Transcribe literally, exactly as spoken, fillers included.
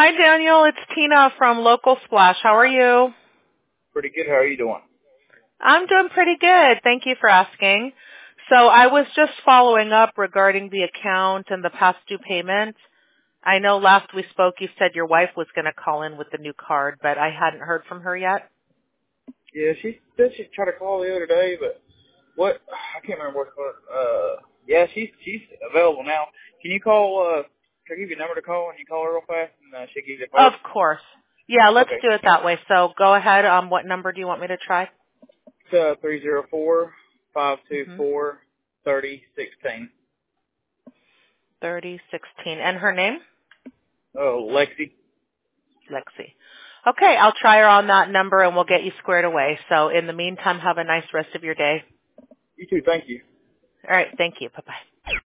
Hi, Daniel. It's Tina from Local Splash. How are you? Pretty good. How are you doing? I'm doing pretty good. Thank you for asking. So I was just following up regarding the account and the past due payment. I know last we spoke you said your wife was going to call in with the new card, but I hadn't heard from her yet. Yeah, she said she tried to call the other day, but what? I can't remember what. Uh, yeah, she's she's available now. Can you call? Uh, can I give you a number to call and you call her real fast and uh, she'll give you a Of call? course. Yeah, let's Okay. do it that way. So go ahead. Um, what number do you want me to try? It's uh, three zero four five two Mm-hmm. four thirty sixteen. thirty sixteen. And her name? Oh, Lexi. Lexi. Okay, I'll try her on that number and we'll get you squared away. So in the meantime, have a nice rest of your day. You too. Thank you. All right, thank you. Bye-bye.